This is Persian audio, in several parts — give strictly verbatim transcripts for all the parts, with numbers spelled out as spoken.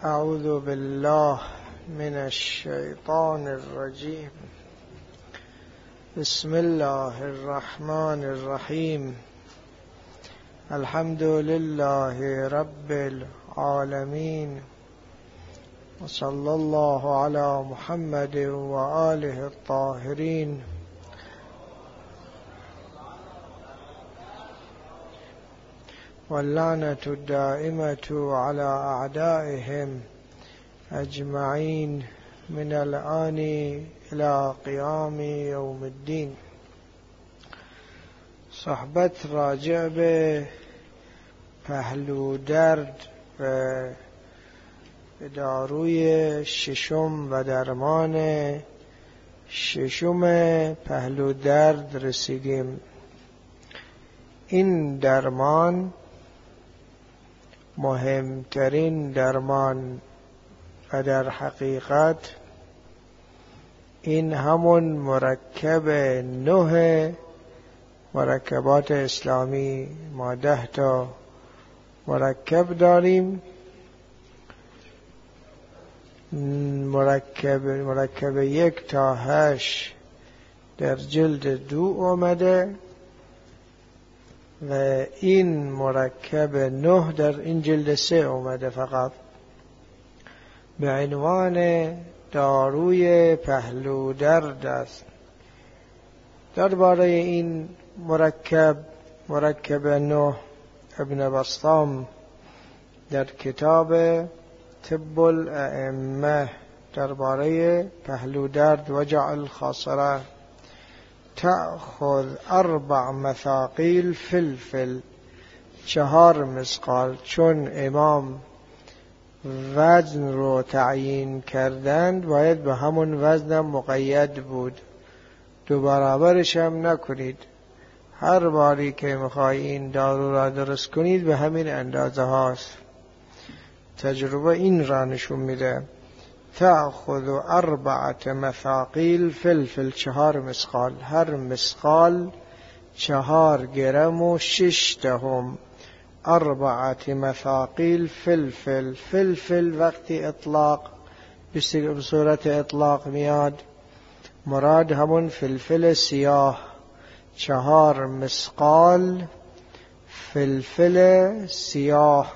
اعوذ بالله من الشیطان الرجیم. بسم الله الرحمن الرحیم. الحمد لله رب العالمین و صلی الله علی محمد و آله الطاهرین. واللعنة الدائمة على أعدائهم أجمعين من الآن إلى قيام يوم الدين. صحبت راجع به پهلو درد و داروی ششم و درمان ششم پهلو درد رسیدیم. این درمان مهمترین درمان و در حقیقت این همون مرکب نه مرکبات اسلامی. ما ده تا مرکب داریم. مرکب مرکب یک تا هشت در جلد دو آمده و این مرکب نه در این جلد سه اومده فقط به عنوان داروی پهلو درد است. درباره این مرکب مرکب نه ابن بسطام در کتاب طب الائمه درباره پهلو درد وجع الخاصره تأخذ اربع مثاقیل فلفل، چهار مسقال، چون امام وزن رو تعیین کردند باید به همون وزن مقید بود. دو برابرش هم نکنید. هر باری که میخوای این دارو را درست کنید به همین اندازه هاست. تجربه این را نشون میده. تأخذ اربعة مثاقیل فلفل، چهار مسقال، هر مسقال چهار گرم و شش دهم. اربعة مثاقیل فلفل. فلفل وقتی اطلاق به صورت اطلاق میاد مراد همون فلفل سیاه. چهار مسقال فلفل سیاه.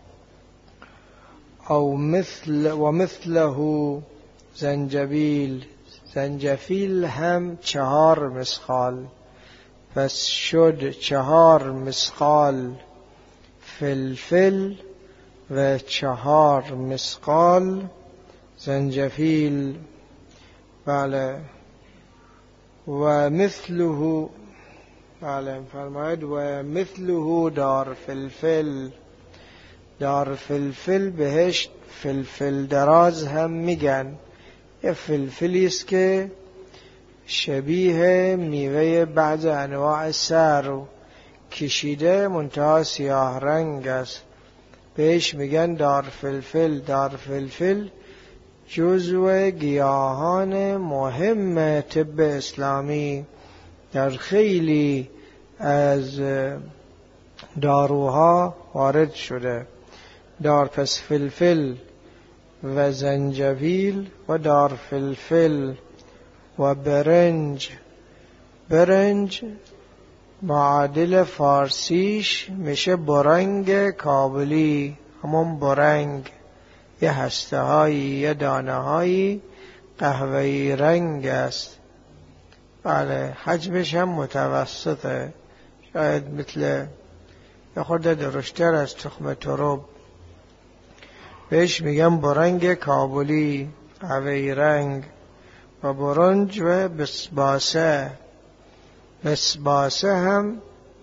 او مثل و مثله زنجبیل، زنجفیل هم چهار مسقال. پس شد چهار مسقال فلفل و چهار مسقال زنجفیل. بله. و مثله، بله فرماید و مثله دار فلفل. دار فلفل بهش فلفل دراز هم میگن. یه فلفلی است که شبیه میوه بعض انواع سرو کشیده منتها سیاه رنگ است. بهش میگن دار فلفل. دار فلفل جزو گیاهان مهم طب اسلامی در خیلی از داروها وارد شده. دار پس فلفل و زنجبیل و دار فلفل و برنج. برنج معادل فارسیش میشه برنگ کابلی، همون برنگ. یه هسته هایی یه دانه هایی قهوه‌ای رنگ است. بله حجمش هم متوسطه، شاید مثل یه خورده درشتر از تخم ترب. بهش میگم برنگ کابلی، قهوه‌ای رنگ. و برنج و بسباسه. بسباسه هم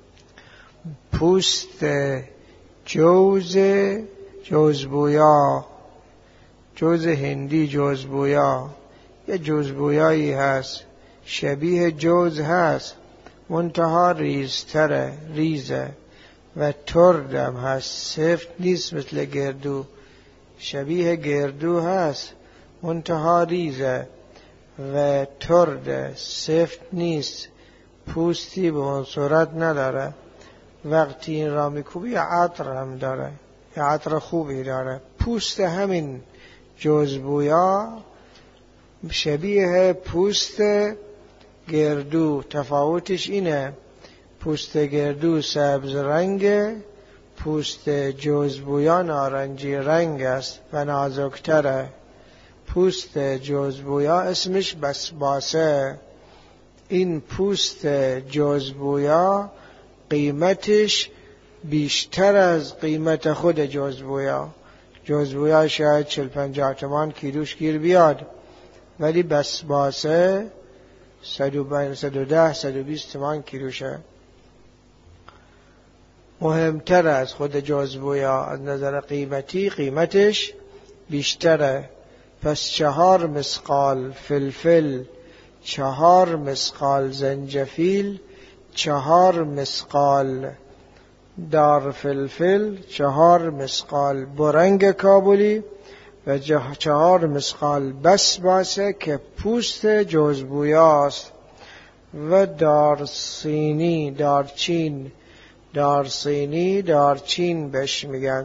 پوست جوز جوزبویا، جوز هندی جوزبویا. یه جوزبویایی هست شبیه جوز هست منتها ریزتره، ریزه و تردم هست، سفت نیست مثل گردو. شبیه گردو هست منتها ریزه و ترد، سفت نیست، پوستی به اون صورت نداره. وقتی این را میکوبی عطر هم داره، یه عطر خوبی داره، پوست همین جوزبویا شبیه پوست گردو. تفاوتش اینه پوست گردو سبز رنگ، پوست جوزبویا نارنجی رنگ است و نازکتره. پوست جوزبویا اسمش بسباسه. این پوست جوزبویا قیمتش بیشتر از قیمت خود جوزبویا. جوزبویا شاید چل پنجاه تومان کیلوش گیر بیاد، ولی بسباسه صد و ده صد و بیست تومان کیلوشه. مهمتر از خود جوزبویا از نظر قیمتی، قیمتش بیشتره. پس چهار مسقال فلفل، چهار مسقال زنجفیل، چهار مسقال دار فلفل، چهار مسقال برنگ کابلی و چهار مسقال بسباسه که پوست جوزبویاست. و دارسینی، دارچین، دارسینی دارچین بهش میگن.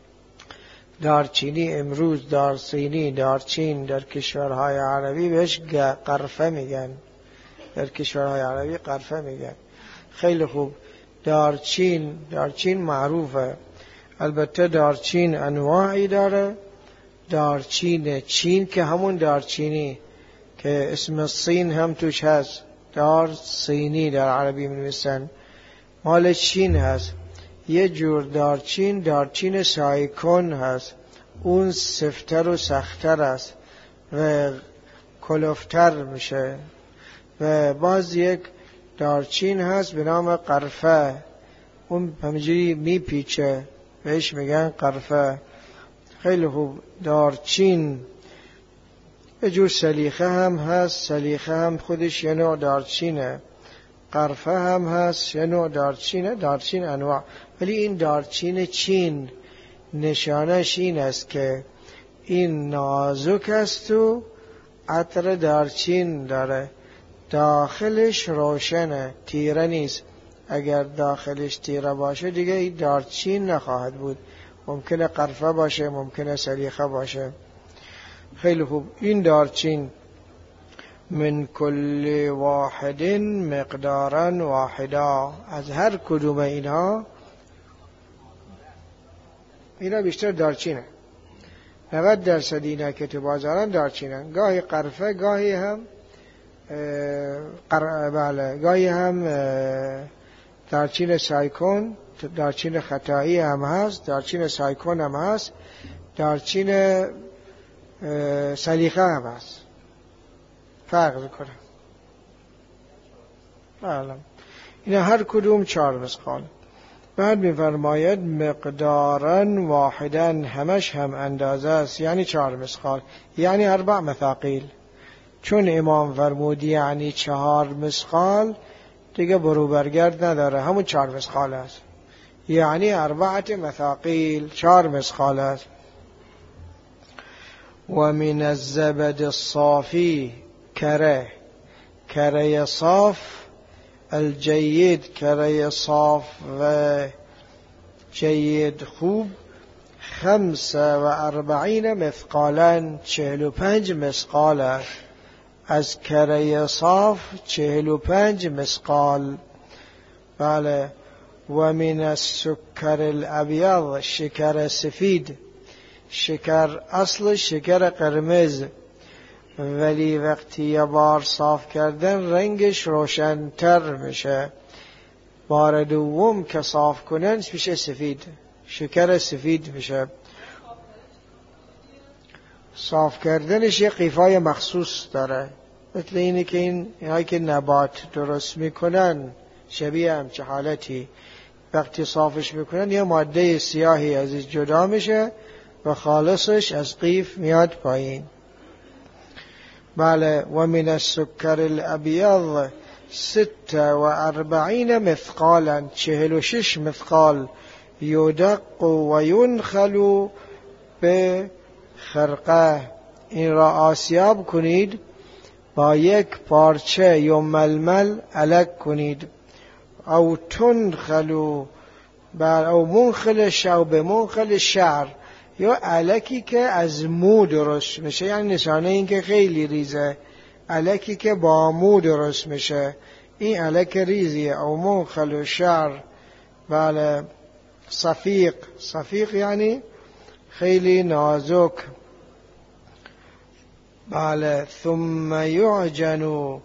دارچینی امروز دارسینی دارچین در کشورهای عربی بهش قرفه میگن. در کشورهای عربی قرفه میگن. خیلی خوب. دارچین، دارچین معروفه. البته دارچین انواعی داره. دارچین چین که همون دارچینی که اسم صین هم توش هست، دارسینی در عربی می‌نویسن، مال چین هست. یه جور دارچین، دارچین سایکون هست، اون سفتر و سختر است و کلفتر میشه. و باز یک دارچین هست به نام قرفه، اون همجوری میپیچه، بهش میگن قرفه. خیلی خوب. دارچین یه جور سلیخه هم هست، سلیخه هم خودش یه نوع دارچینه. قرفه هم هست یه نوع دارچینه. دارچین انواع، ولی این دارچین چین نشانش این است که این نازک است و عطر دارچین داره. داخلش روشنه، تیره نیست. اگر داخلش تیره باشه دیگه این دارچین نخواهد بود. ممکنه قرفه باشه، ممکنه سلیخه باشه. خیلی خوب. این دارچین من کل واحد مقدارا واحدا، از هر کدوم اینها، اینا بیشتر دارچینه. نود درصد اینا که تو بازارن دارچینن. گاهی قرفه، گاهی هم قر... بله گاهی هم دارچین سایکون، دارچین خطایی هم هست، دارچین سایکون هم هست، دارچین سلیخه هم هست. فرق میکنه. بله. اینا هر کدوم چهار مسقال. بعد میفرماید مقدارن واحدن، همش هم اندازه است، یعنی چهار مسقال، یعنی اربع مثاقیل. چون امام فرمودی یعنی چهار مسقال، دیگه برو برگرد نداره، همون چهار مسقال است. یعنی اربعت مثاقیل، چهار مسقال است. و من الزبد الصافی، کره، کره صاف، الجید، کره صاف و جید خوب، خمس و اربعین مثقالا، چهل و پنج مسقال است. از کره صاف چهل و پنج مسقال. بله. و من السکر الابیض، شکر سفید، شکر اصل شکر قرمز، ولی وقتی یه بار صاف کردن رنگش روشن‌تر میشه. بار دوم که صاف کنن میشه سفید، شکر سفید میشه. صاف کردنش یه قیفای مخصوص داره، مثل اینه که این اینایی که نبات درست میکنن شبیه همچه حالتی، وقتی صافش میکنن یه ماده سیاهی ازش جدا میشه و خالصش از قیف میاد پایین. بله. و من السکر الابیض ست و اربعین مثقالا، چهل و شش مثقال، یدق و ینخل به خرقه، این را آسیاب کنید، با یک پارچه یا ململ علک کنید. او تنخلو بر او منخل شو به منخل شعر، یا الکی که از مو درست میشه، یعنی نشانه این که خیلی ریزه. الکی که با مو درست میشه، این الک ریزیه. او منخل و شعر، بله. صفیق، صفیق یعنی خیلی نازک، بله. ثم یعجن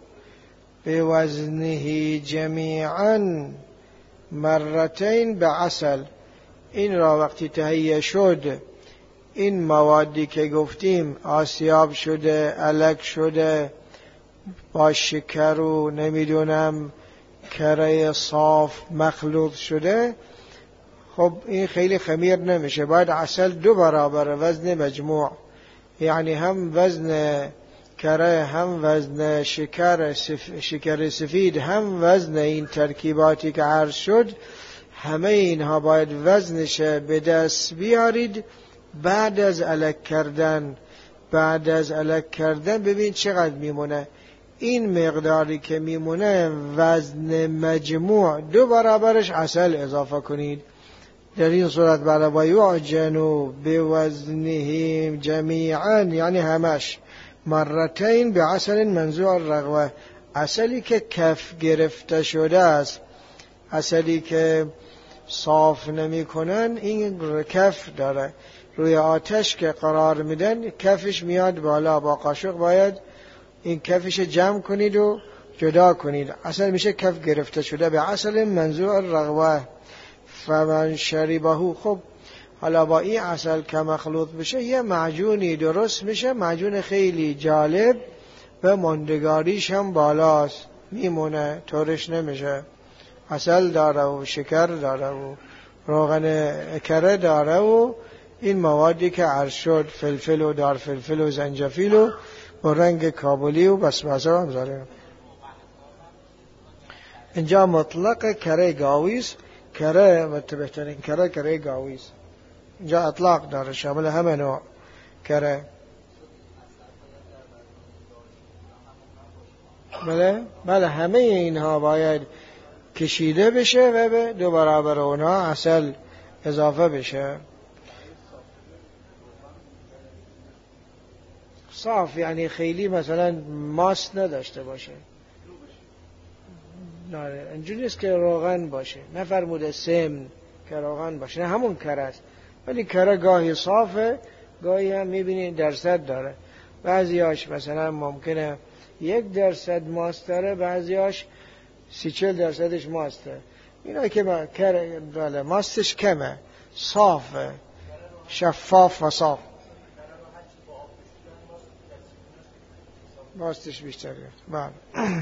بوزنه جمیعا مرتين بعسل. این را وقتی تهیه شد، این موادی که گفتیم آسیاب شده، الک شده، با شکر و نمیدونم کره صاف مخلوط شده، خب این خیلی خمیر نمیشه. باید عسل دو برابر وزن مجموع، یعنی هم وزن کره، هم وزن شکر سف... شکر سفید، هم وزن این ترکیباتی که عرض شد، همه اینها باید وزنش به دست بیارید بعد از الک کردن. بعد از الک کردن ببین چقدر میمونه. این مقداری که میمونه وزن مجموع دو برابرش عسل اضافه کنید. در این صورت بعد با یعجنو به وزنه جمیعا، یعنی همش، مرتين بعسل منزوع الرغوه. عسلی که کف گرفته شده است، عسلی که صاف نمی کنن، این کف داره. روی آتش که قرار میدن کفش میاد بالا، با قاشق باید این کفش جمع کنید و جدا کنید. عسل میشه کف گرفته شده به عسل منزوع الرغوه. فمن شربه، خب حالا با این عسل که مخلوط بشه یه معجونی درست میشه، معجون خیلی جالب و ماندگاریش هم بالاست، میمونه، طورش نمیشه. عسل داره و شکر داره و روغن کره داره و این موادی که عرض شد، فلفل و دار فلفل و زنجفیل و با رنگ کابلی و بسمسه هم داره. اینجا مطلق کره گاویست. کره بهترین کره کره گاویست. اینجا اطلاق داره، شامل همه نوع کره. بله بله، همه اینها باید کشیده بشه و به دو برابر اونها عسل اضافه بشه. صاف یعنی خیلی مثلا ماست نداشته باشه. نه اینجوری نیست که روغن باشه، نفرموده سمن که روغن باشه، نه همون کره است. ولی کره گاهی صافه، گاهی هم میبینید درصد داره. بعضیاش مثلا ممکنه یک درصد ماست داره، بعضیاش سی چل درصدش ماسته. اینا که با کره بله ماستش کمه، صافه، شفاف و صاف. ماستش بیشتره. بله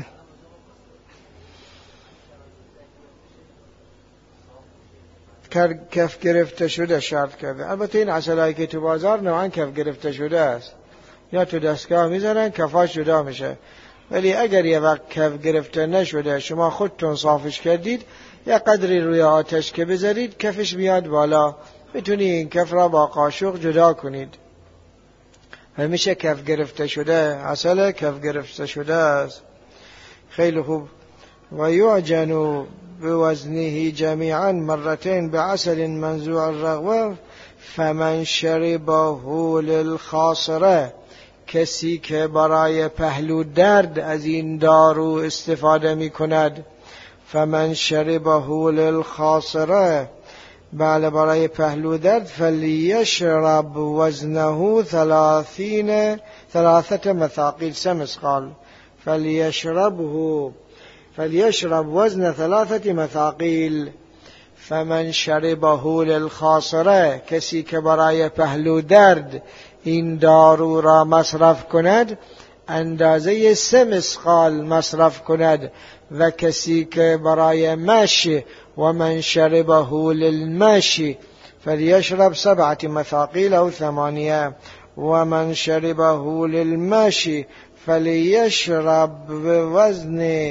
کف گرفته شده شرط کرده. البته این عسلایی که تو بازار نوعا کف گرفته شده است، یا تو دستگاه میزنن کفاش جدا میشه. ولی اگر یه وقت کف گرفته نشده، شما خودتون صافش کردید، یا قدری روی آتش که بذارید کفش میاد بالا، میتونی این کف را با قاشق جدا کنید. همیشه کف گرفته شده، عسل کف گرفته شده است. خیلی خوب. و یعجن بوزنه جمیعا مرتين بعسل منزوع الرغوه فمن شربه للخاصره. کسی که برای پهلو درد از این دارو استفاده می کند. فمن شربه للخاصره، بله برای پهلو درد. فلیشرب وزنه ثلاثین ثلاثه مثاقیل، سه مثقال. فلیشربه فلیشرب وزن ثلاثه مثاقیل. فمن شربه للخاصره، کسی که برای پهلو درد این دارو را مصرف کند اندازه سه مسقال مصرف کند. و کسی که برای مشی، و من شربه للمشی فلیشرب سبعه مثاقیل او ثمانیه. و من شربه للمشی فلیشرب بوزن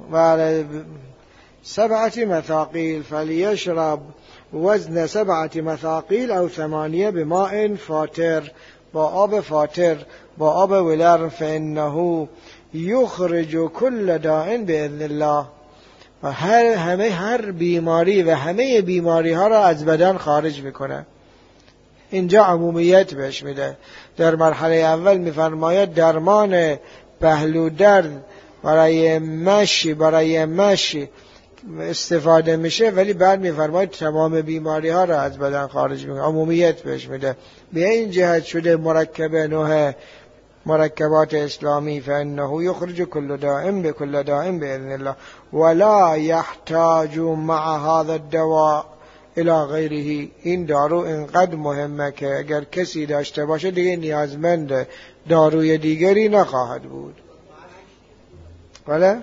سبعه مثاقیل. فلیشرب وزن سبعه مثاقیل او ثمانیه بماء فاتر، با آب فاتر، با آب ولرم. فانه یخرج کل داء باذن الله. و هر همه هر بیماری و همه بیماری ها را از بدن خارج میکنه. اینجا عمومیت بهش میده. در مرحله اول میفرماید درمان پهلو درد برای مشی برای مشی استفاده میشه، ولی بعد میفرماید تمام بیماری ها را از بدن خارج میکنه، عمومیت بهش میده. به این جهت شده مرکب نوح مرکبات اسلامی فانه یخرج کل دائم بكل دائم باذن الله ولا يحتاج مع هذا الدواء الى غیره. این دارو اینقدر مهمه که اگر کسی داشته باشه دیگه نیازمند داروی دیگری نخواهد بود. بله؟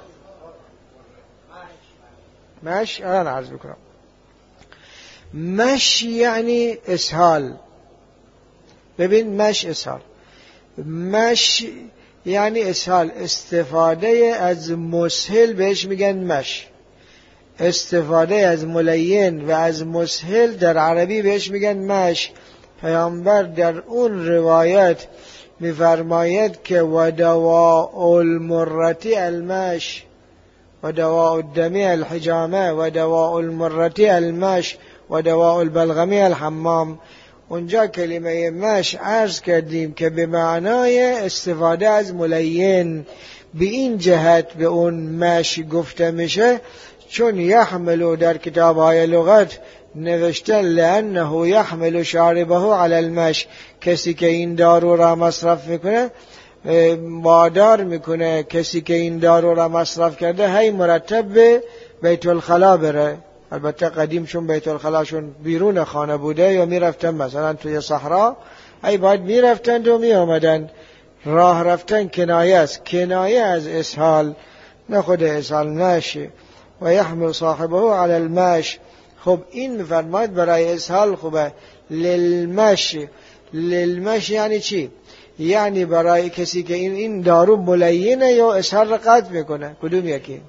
مش الان عرض بکنم. مش یعنی اسهال. ببین مش اسهال، مش یعنی اسهال، استفاده از مسهل بهش میگن مش، استفاده از ملین و از مسهل در عربی بهش میگن مش. پیامبر در اون روایت میفرماید که و دواء المرتی المش و دواء الدمی الحجامه و دواء المرتی المش و دواء البلغمی الحمام. اونجا کلمه مش عرض کردیم که به معنای استفاده از ملین. به این جهت به اون مش گفته میشه چون یحملو در کتاب‌های لغت نوشته لانه یحمل شاربه علی المش، کسی که این دارو را مصرف میکنه وادار میکنه کسی که این دارو را مصرف کرده هی مرتب به بیت الخلا بره. البته قدیم چون بیت الخلاشون بیرون خانه بوده یا میرفتن مثلا توی صحرا، هی باید میرفتند و میآمدند. راه رفتن کنایه است، کنایه از اسهال، نه خود اسهال نشه. و یحمل صاحبه علی المش. خب این میفرماید برای اسهال خوبه. للمش، للمش یعنی چی؟ یعنی برای کسی که این این دارو ملینه یا اسهال را قطع میکنه. کدوم یکی؟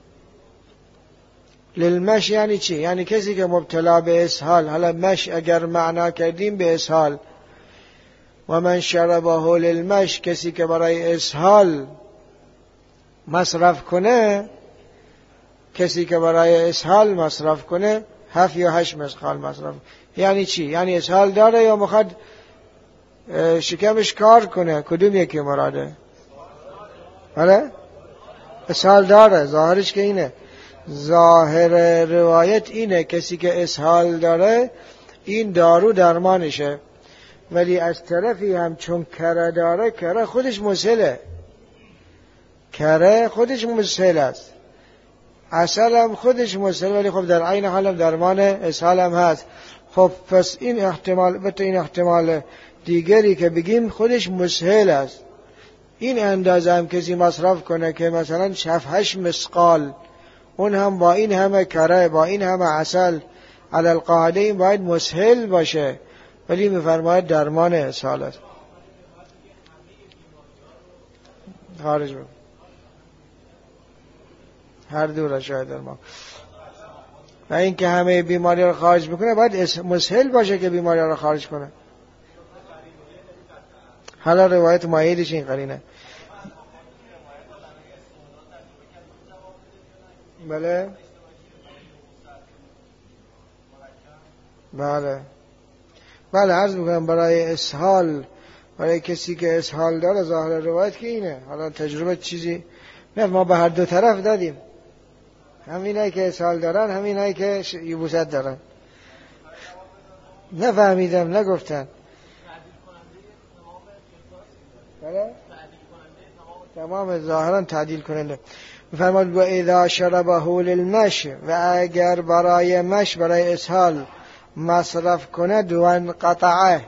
للمش یعنی چی؟ یعنی کسی که مبتلا به اسهال، حالا مش اگر معنا کردیم به اسهال، و من شربه للمش، کسی که برای اسهال مصرف کنه، کسی که برای اسهال مصرف کنه هفت یا هشت مسخال مصرف. یعنی چی؟ یعنی اسهال داره یا مخواد شکمش کار کنه؟ کدوم یکی مراده؟ بله؟ اسهال داره، ظاهرش که اینه، ظاهر روایت اینه کسی که اسهال داره این دارو درمانشه. ولی از طرفی هم چون کره داره، کره خودش مسهله، کره خودش مسهل است، عسل هم خودش مسهل، ولی خب در عین حال درمان اسهال هم هست. خب پس این احتمال، بته این احتمال دیگری که بگیم خودش مسهل است. این اندازه هم کسی مصرف کنه که مثلا شف هشت مسقال، اون هم با این همه کره، با این همه عسل، علی القاعده این باید مسهل باشه، ولی میفرماید درمان اسهال است. خارج بود هر دو را شاید درمان. و این که همه بیماری را خارج میکنه باید مسهل باشه که بیماری را خارج کنه. حالا روایت مایدش این قرینه. بله بله بله عرض میکنم برای اسهال، برای کسی که اسهال داره ظاهر روایت که اینه. حالا تجربه چیزی نه، ما به هر دو طرف دادیم، همینایی که اسهال دارن همینایی که یبوست دارن. نفهمیدم، نگفتن. بله تمام ظاهرا تعدیل کننده. فرمود و اذا شربه للمش، و اگر برای مش برای اسهال مصرف کند و انقطعه،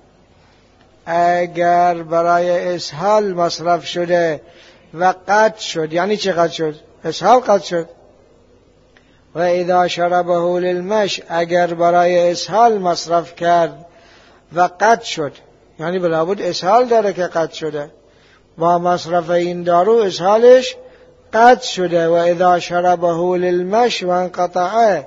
اگر برای اسهال مصرف شده و قطع شد. یعنی چه قطع شد؟ اسهال قطع شد. و اذا شربه للمش، اگر برای اسهال مصرف کرد و قطع شد، یعنی بلابد اسهال داره که قطع شده، با مصرف این دارو اسهالش قطع شده. و اذا شربه للمش و انقطعه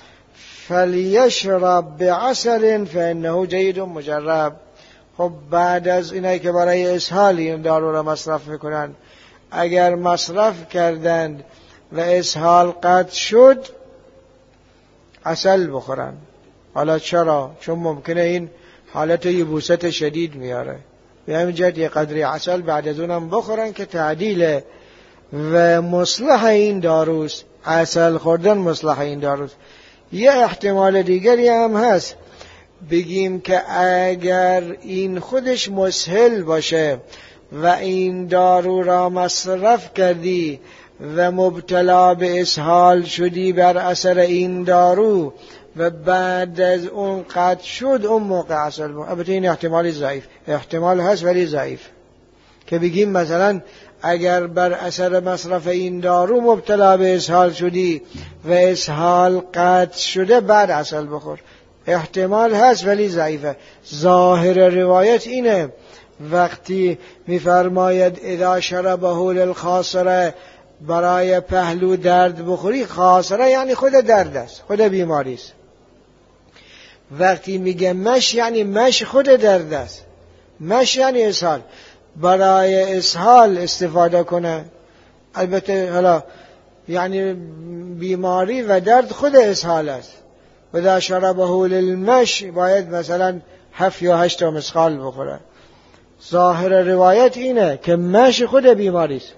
فلیشرب بعسل فانه جید مجرب. خب بعد از اینایی که برای اسهال این دارو را مصرف میکنن، اگر مصرف کردند و اسهال قطع شد عسل بخورن. حالا چرا؟ چون ممکنه این حالت یبوست شدید میاره. به همین جهت یه قدری عسل بعد از اونم بخورن که تعدیل و مصلح این داروست. عسل خوردن مصلح این داروست. یه احتمال دیگری هم هست، بگیم که اگر این خودش مسهل باشه و این دارو را مصرف کردی و مبتلا به اسهال شدی بر اثر این دارو و بعد از اون قطع شد، اون موقع عسل بود. البته این احتمالی ضعیف، احتمال هست ولی ضعیف، که بگیم مثلا اگر بر اثر مصرف این دارو مبتلا به اسهال شدی و اسهال قطع شده بعد عسل بخور. احتمال هست ولی ضعیفه. ظاهر روایت اینه وقتی میفرماید اذا شربه للخاصره، برای پهلو درد بخوری. خاصره یعنی خود درد است، خود بیماری است. وقتی میگه مش یعنی مش خود درد است، مش یعنی اسهال، برای اسهال استفاده کنه. البته حالا یعنی بیماری و درد خود اسهال است. و اذا شربه للمش باید مثلا هفت یا هشت تا مسقال بخوره. ظاهر روایت اینه که مش خود بیماری است.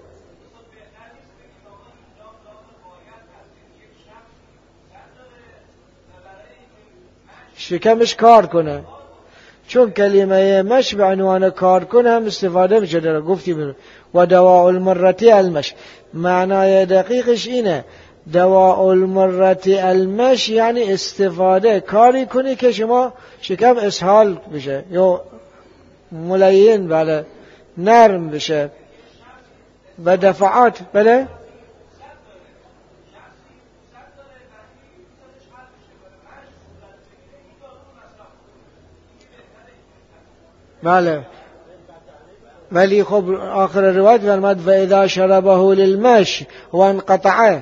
شکمش کار کنه، چون کلمه مش به عنوان کار کنه هم استفاده میشه. در گفتیم و دواء المرتی المش، معنای دقیقش اینه دواء المرتی المش یعنی استفاده کاری کنی که شما شکم اسهال بشه یا ملین، بله نرم بشه و دفعات. بله بله ولی خب آخر روایت فرمود و اذا شربه للمش و انقطعه.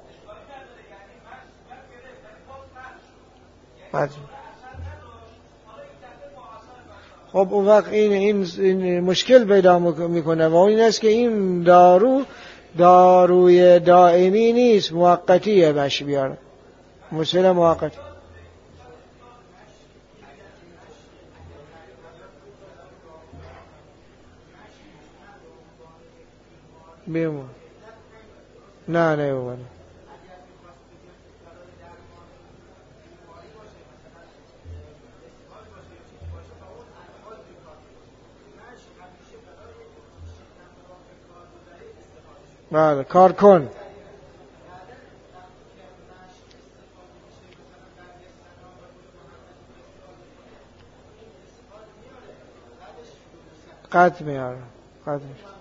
خب اون وقت این, این, این مشکل پیدا میکنه و این است که این دارو داروی دائمی نیست، موقتیه. مش بیاره مشکل موقت. بیمون نه نه بابا بله کار کن. قطع میاره قطع میشه.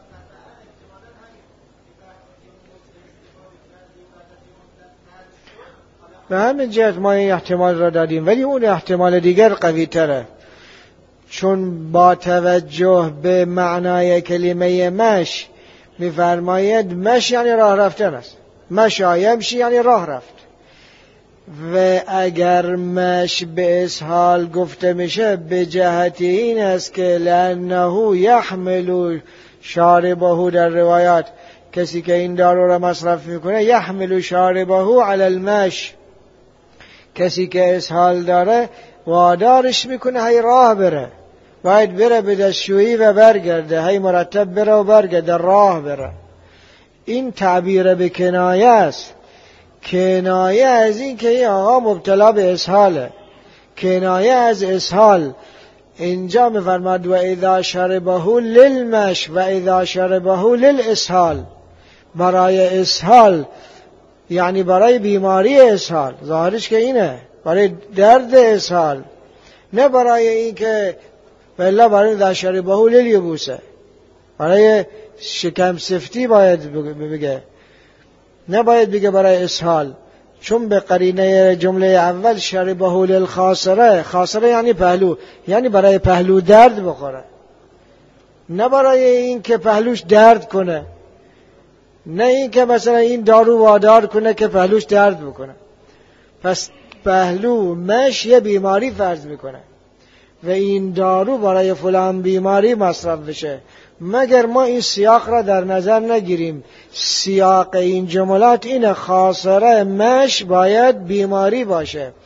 به همین جهت ما این احتمال را دادیم، ولی اون احتمال دیگر قوی تره، چون با توجه به معنای کلمه مش میفرماید مش یعنی راه رفتن است. مشا یمشی یعنی راه رفت. و اگر مش به اسهال گفته میشه به جهت این است که لانه یحمل شاربه، در روایات کسی که این دارو را مصرف میکنه یحمل شاربه علی المش، کسی که اسهال داره وادارش میکنه هی راه بره، باید بره به دستشویی و برگرده، هی مرتب بره و برگرده، راه بره. این تعبیر به کنایه است، کنایه از این که این آقا مبتلا به اسهاله، کنایه از اسهال. اینجا میفرماد و اذا شربه للمش و اذا شربه للاسهال، برای اسهال یعنی برای بیماری اسهال، ظاهرش که اینه برای درد اسهال، نه برای این که بله برای اذا شربه للیبوسه، برای شکم سفتی باید بگه، نه باید بگه برای اسهال، چون به قرینه جمله اول شربه للخاصره، خاصره یعنی پهلو، یعنی برای پهلو درد بخوره، نه برای این که پهلوش درد کنه، نه این که مثلا این دارو وادار کنه که پهلوش درد بکنه. پس پهلو مش یه بیماری فرض میکنه و این دارو برای فلان بیماری مصرف بشه، مگر ما این سیاق را در نظر نگیریم. سیاق این جملات اینه خاصره مش باید بیماری باشه.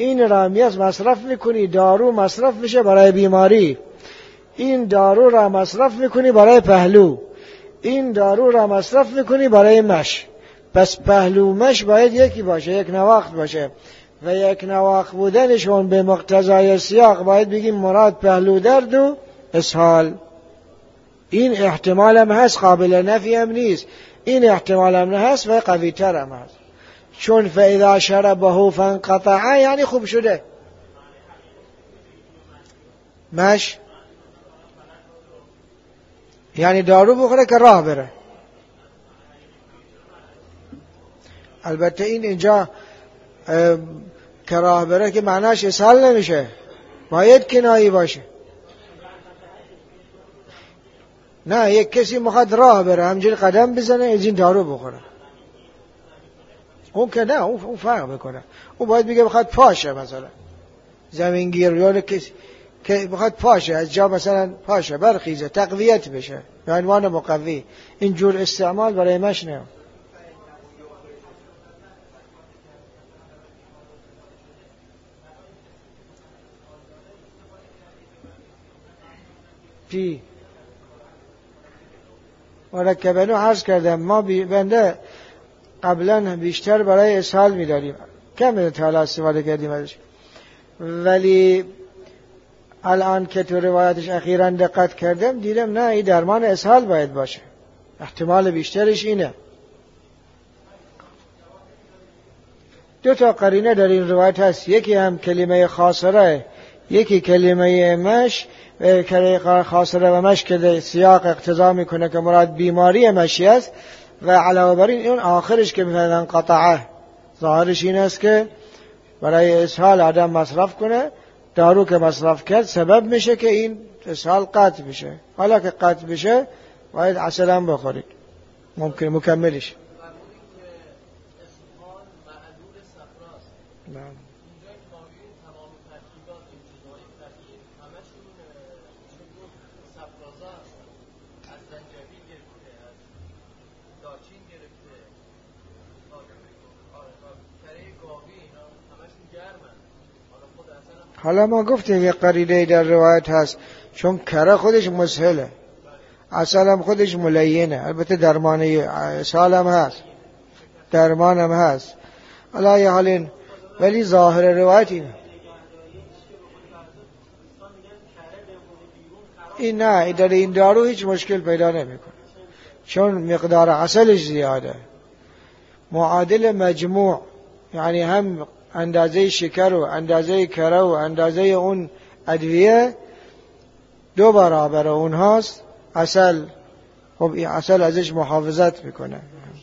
این رامیز مصرف میکنی دارو مصرف میشه برای بیماری، این دارو را مصرف میکنی برای پهلو، این دارو را مصرف میکنی برای مش. پس پهلو مش باید یکی باشه، یک نواخت باشه و یک نواخت بودنشون به مقتضای سیاق باید بگیم مراد پهلو درد و اسهال. این احتمال هم هست، قابل نفی هم نیست، این احتمال هم هست و قوی تر هم هست. چون فاذا شربه فانقطع یعنی خوب شده. مش یعنی دارو بخوره که راه بره. البته این اینجا که راه بره که معناش اسهال نمیشه، باید کنایی باشه. نه یک کسی میخواد راه بره همجوری قدم بزنه از این دارو بخوره، اون که نه، اون فرق میکنه. اون باید بگه بخواد پاشه، مثلا زمینگیر یا کسی که بخواد پاشه از جا مثلا پاشه برخیزه تقویت بشه به عنوان مقوی. اینجور استعمال برای مش نه. پی مرکبنو عرض کردم ما بنده قبلا بیشتر برای اسهال می‌داریم، کم تا حالا استفاده کردیم ازش، ولی الان که تو روایتش اخیراً دقت کردم دیدم نه، این درمان اسهال باید باشه، احتمال بیشترش اینه. دو تا قرینه در این روایت هست، یکی هم کلمه خاصره، یکی کلمه مش. کلمه خاصره و مش که سیاق اقتضا میکنه که مراد بیماری مشی است، و علاوه بر این اون آخرش که میفهمن قطعه ظاهرش این است که برای اسهال آدم مصرف کنه، دارو که مصرف کرد سبب میشه که این اسهال قطع بشه. حالا که قطع بشه باید عسل هم بخورید، ممکن مکملش. حالا ما گفتیم یک قرینه در روایت هست، چون کره خودش مسهله، عسل هم خودش ملینه، البته درمان اسهال هم هست، درمان هم هست. حالا یه حالین ولی ظاهر روایت اینه. این نه، در این دارو هیچ مشکل پیدا نمیکنه، چون مقدار عسلش زیاده، معادل مجموع، یعنی هم اندازه شکر و اندازه کره و اندازه اون ادویه دو برابر اونهاست. عسل خب این عسل ازش محافظت میکنه.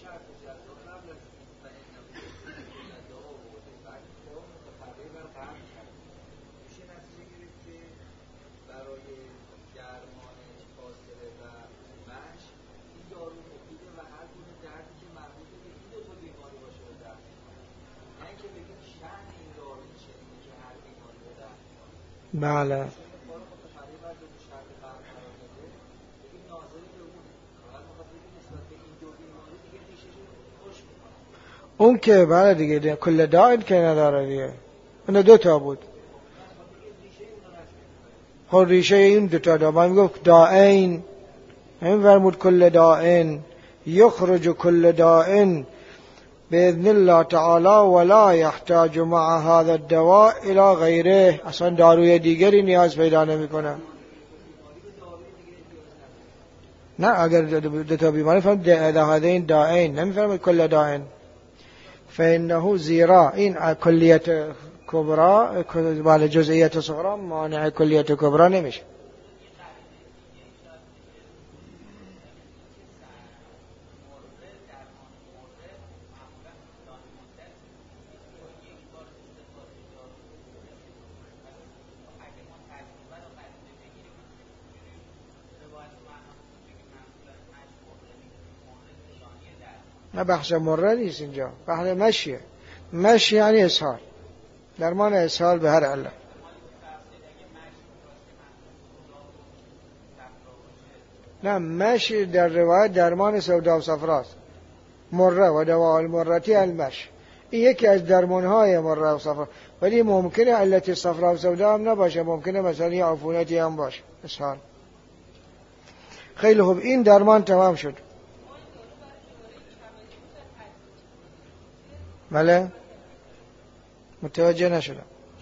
بله اون که بله دیگه کل دائن که نداره دیگه، اون دو تا بود. خب ریشه این دو تا دا ما میگفت دائن، همین فرمود کل دائن یخرج کل دائن بإذن الله تعالی ولا يحتاج مع هذا الدواء الى غیره. اصلا داروی دیگری نیاز پیدا نمیکنه. نه اگر دو تا بیماری فرمود هذین دائن، نمیفرمود کل دائن. فإنه زیرا این کلیت کبرا بالا جزئیت صغرا مانع کلیت کبرا نمیشه. نه بخش مره نیست اینجا، بخش مشیه. مشی یعنی اسهال، درمان اسهال به هر علت. نه مشی در روایت درمان سودا و صفراست، مره و دواء المرتی المش. این یکی از درمانهای مره و صفرا، ولی ممکنه علت صفرا و سودا هم نباشه، ممکنه مثلا یه عفونتی هم باشه. اسهال. خیلی خوب، این درمان تمام شد. بله متوجه نشدم.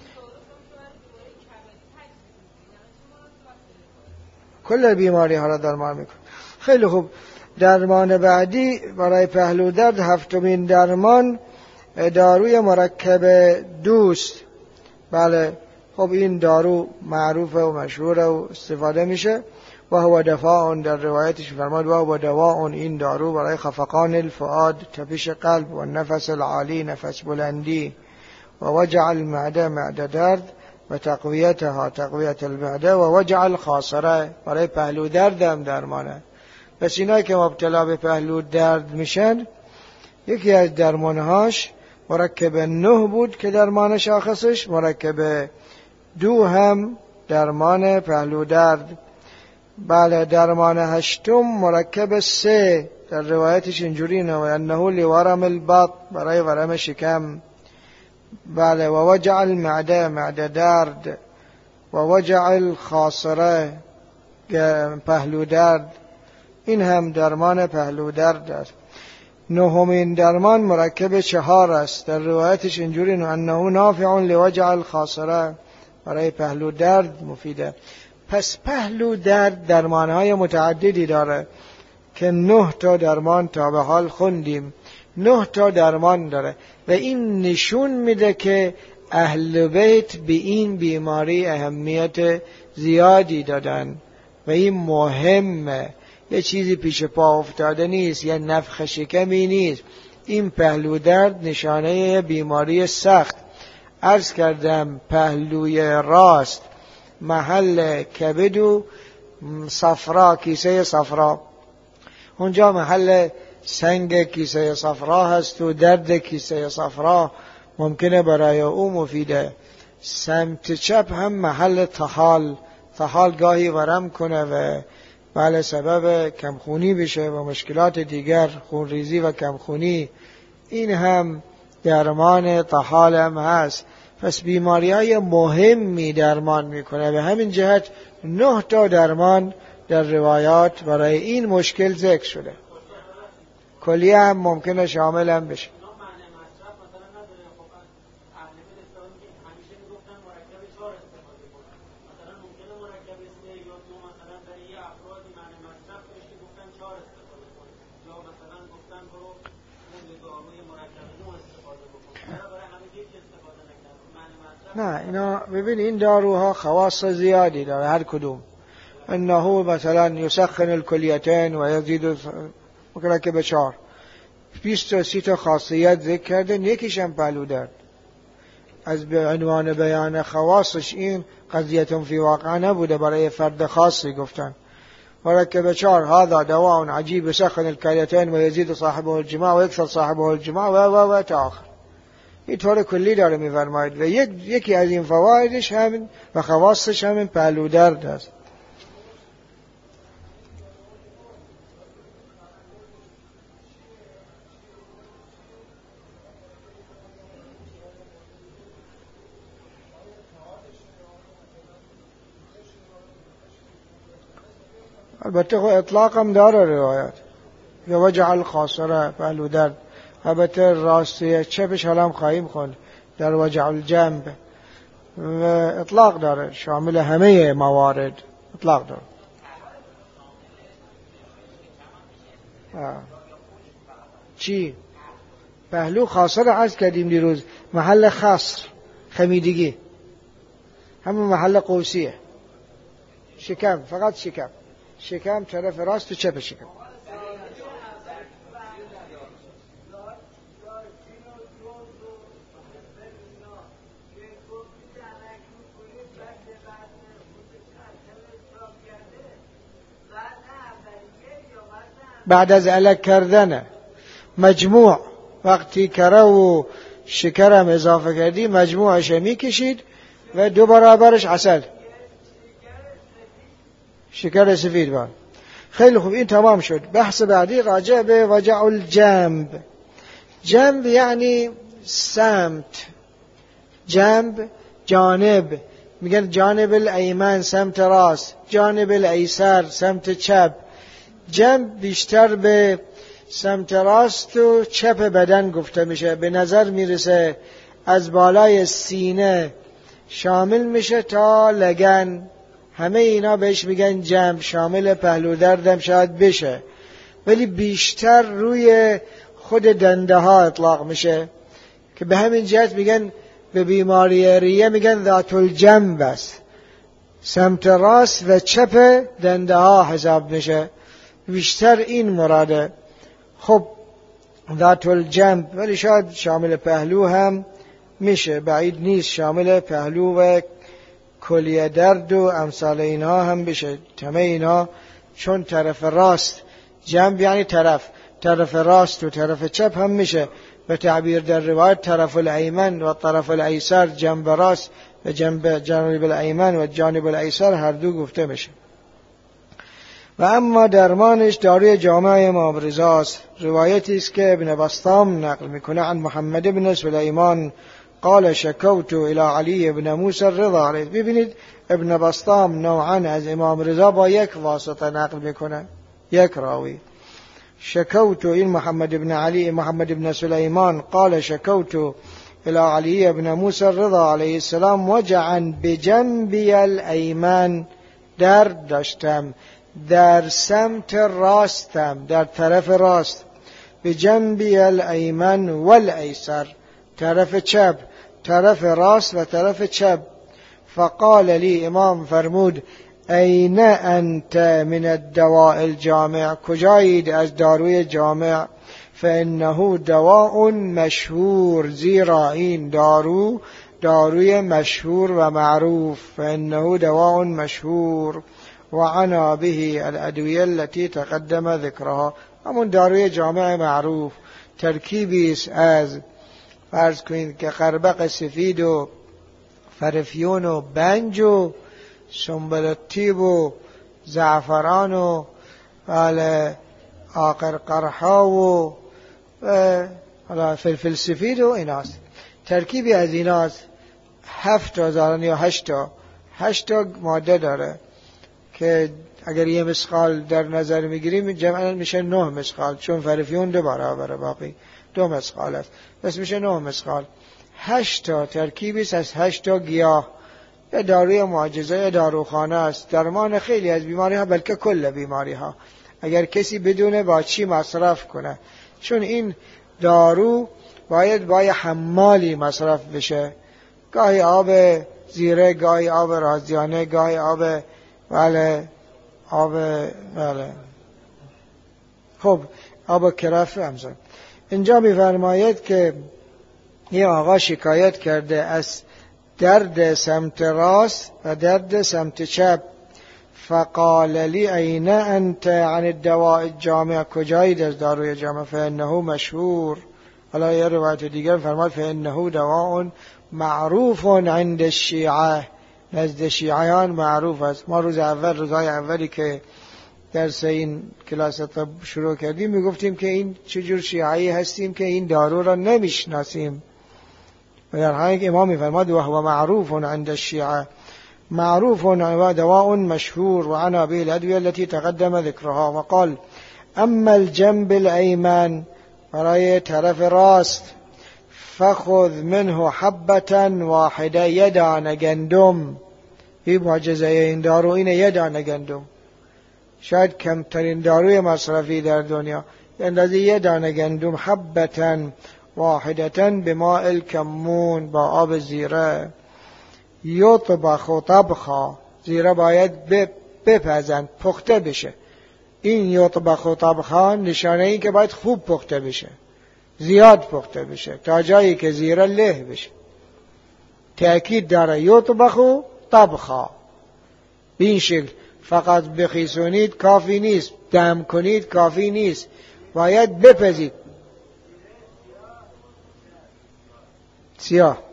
کل بیماری ها را درمان میکن. خیلی خوب. درمان بعدی برای پهلو درد، هفتمین درمان داروی مرکب دوست. بله خب این دارو معروفه و مشهوره و استفاده میشه. و هو دفاع، در روایتش فرماد و هو دواء، این دارو برای خفقان الفؤاد، تپش قلب، و نفس العالی، نفس بلندی، و وجع المعده، معده درد، و تقویتها، تقویت المعده، و وجع الخاصره، برای پهلو درد هم درمانه. پس اینایی که مبتلا به پهلو درد میشن، یکی از درمانهاش مرکب نه بود که درمان شاخصش، مرکب دو هم درمان پهلو درد. بله درمان هشتم مرکب سه، در روایتش اینجوری نه، انه لورم البط، برای ورم شکم. بله و وجع المعده، معده درد، و وجع الخاصره، پهلو درد. این هم درمان پهلو درد است. نهمین درمان مرکب چهار است، در روایتش اینجوری نه، انه نافع لوجع الخاصره، برای پهلو درد مفیده. پس پهلو درد درمانهای متعددی داره که نه تا درمان تا به حال خوندیم. نه تا درمان داره و این نشون میده که اهل بیت به این بیماری اهمیت زیادی دادن و این مهمه. یه چیزی پیش پا افتاده نیست، یه نفخ شکمی نیست. این پهلو درد نشانه بیماری سخت. عرض کردم پهلوی راست محل کبد و صفرا، کیسه صفرا، اونجا محل سنگ کیسه صفرا هست و درد کیسه صفرا ممکنه برای او مفیده. سمت چپ هم محل طحال، طحال گاهی ورم کنه و بله سبب کمخونی بشه و مشکلات دیگر، خونریزی و کمخونی. این هم درمان طحال هم هست. پس بیماری های مهمی درمان میکنه. به همین جهت نه تا درمان در روایات برای این مشکل ذکر شده. کلیه هم ممکنه شامل هم بشه. نه اینا ببین این داروها خواص زیادی داره هر کدوم. انه مثلا یسخن الکلیتین و یزید مرکب چهار، بیست تا سی تا خاصیت ذکر کردن، یکیش هم پهلو درد. از به عنوان بیان خواصش این قضیتون فی واقع نبوده، برای فرد خاصی گفتن. مرکب چهار هذا دواء عجیب یسخن الکلیتین و یزید صاحبه الجماع و یکسر صاحبه الجماع و و و تا آخر. این طور کلی داره می‌فرماید و یک یکی از این فوایدش همین و خواصش همین پهلو درد است. البته خود اطلاق هم داره روایت یا وجع الخاصره، پهلو درد. البته راستی چپش حالا خواهیم خوند در وجع الجنب و اطلاق داره، شامل همه موارد اطلاق داره. آه. چی؟ پهلو خاصره عرض کردیم دیروز، محل خاصر خمیدگی، همون محل قوسیه، شکم، فقط شکم، شکم طرف راست و چپ شکم. بعد از علک کردن مجموع، وقتی کره و شکرم اضافه کردی مجموعش میکشید و دو برابرش عسل، شکر سفید بار. خیلی خوب این تمام شد. بحث بعدی راجع به وجع الجنب. جنب یعنی سمت، جنب جانب، میگن جانب الایمن سمت راست، جانب الایسر سمت چپ. جنب بیشتر به سمت راست و چپ بدن گفته میشه. به نظر میرسه از بالای سینه شامل میشه تا لگن، همه اینا بهش میگن جنب. شامل پهلو دردم شاید بشه، ولی بیشتر روی خود دنده ها اطلاق میشه که به همین جهت میگن به بیماری ریه میگن ذات الجنب است، سمت راست و چپ دنده ها حساب میشه، بیشتر این مراده. خب ذات الجنب، ولی شاید شامل پهلو هم میشه، بعید نیست شامل پهلو و کلیه درد و امثال اینها هم بشه. همه اینها چون طرف راست، جنب یعنی طرف، طرف راست و طرف چپ هم میشه. به تعبیر در روایت طرف الایمن و طرف الایسر، جنب راست و جنب جانب الایمن و جانب الایسر هر دو گفته میشه. و اما درمانش داروی جامع امام رضا است. روایتی است که ابن بسطام نقل میکنه عن محمد بن سلیمان قال شکوت الى علی بن موسی الرضا علیه. ببینید ابن بسطام نوعا از امام رضا با یک واسطه نقل میکنه، یک راوی. شکوت این محمد بن علی محمد بن سلیمان قال شکوت الى علی بن موسی الرضا علیه السلام وجعا بجنبی الایمن، درد داشتم در سمت راستم، در طرف راست. بجنبی الایمن والایسر، طرف چپ، طرف راست و طرف چپ. فقال لی، امام فرمود این انت من الدواء الجامع، کجایید از داروی جامع؟ فانه دواء مشهور، زیرا این دارو داروی مشهور و معروف. فانه دواء مشهور وعنا به الادویه التي تقدم ذکرها. همون داروی جامع معروف ترکیبی است از، فرض کنید که قربق سفید و فرفیون و بنج و سنبلتیب و زعفران و آقر قرحا و فلفل سفید و ایناست. ترکیبی از ایناست. هفت هزار یا هشتا هشتا ماده داره که اگر یه مسقال در نظر میگیریم جمعا میشه نه مسقال، چون فرفیون دو برابر باقی دو مسقال است، پس میشه نه مسقال. هشتا ترکیبی است از هشتا گیاه. یه داروی معجزه، یه داروخانه است، درمان خیلی از بیماری ها، بلکه کل بیماری ها، اگر کسی بدونه با چی مصرف کنه. چون این دارو باید با حمالی مصرف بشه، گاهی آب زیره، گاهی آب رازیانه، گاهی آب بله آب بله خب آب کرف همزن. اینجا می‌فرماید که یه آقا شکایت کرده از درد سمت راست و درد سمت چپ. فقال لی این انت عن الدواء الجامع، کجایید از داروی جامع؟ فانه مشهور. حالا یه روایت دیگر فرماد فانه دواء معروف عند الشیعه، نزد شیعیان معروف است. ما روز اول روزهای اولی که درس این کلاس طب شروع کردیم میگفتیم که این چجور شیعی هستیم که این دارو را نمیشناسیم، و در حالی که امام میفرماد و هو معروف عند الشیعه، معروف و دواء مشهور وعنا به الادویه التي تقدم ذکرها. وقال اما الجنب الایمن، برای طرف راست، فخذ منه حبة واحده، یه دانه گندم. این معجزه این دارو اینه، یه دانه گندم، شاید کمترین داروی مصرفی در دنیا، اندازه یه دانه گندم. حبة واحدة بماء الكمون، با آب زیره. یطبخ و طبخا، زیره باید بپزن، پخته بشه. این یطبخ و طبخا نشانه این که باید خوب پخته بشه، زیاد پخته بشه، تا جایی که زیره له بشه. تأکید داره یطبخ و طبخا. این شکل فقط بخیسونید کافی نیست، دم کنید کافی نیست، باید بپزید. سیاه.